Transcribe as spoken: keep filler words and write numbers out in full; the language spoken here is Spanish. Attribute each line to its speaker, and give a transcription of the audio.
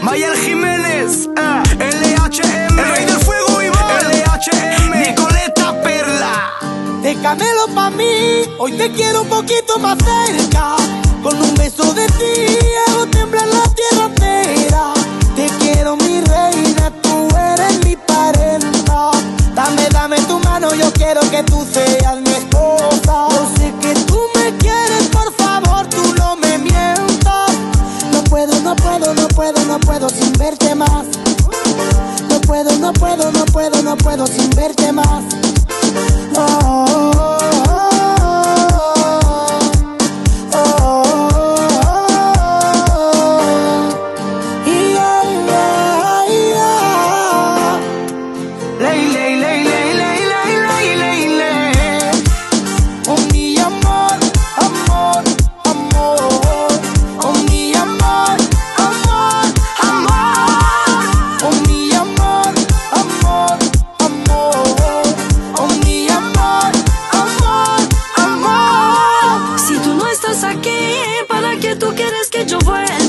Speaker 1: Mayer Jiménez, eh, L H M, el rey del fuego Iván, L H M, Nicoleta Perla.
Speaker 2: Déjamelo pa' mí, hoy te quiero un poquito más cerca. Con un beso de ti hago temblar la tierra entera. Te quiero mi reina, tú eres mi parenta. Dame, dame tu mano, yo quiero que tú seas mi esposa. Yo sé que tú me quieres, por favor, tú no me mientas. No puedo, no puedo, no puedo, no puedo sin verte más. No puedo, no puedo, no puedo, no puedo sin verte más. Oh, oh, oh, oh.
Speaker 3: Aquí, ¿para qué tú quieres que yo vuelva?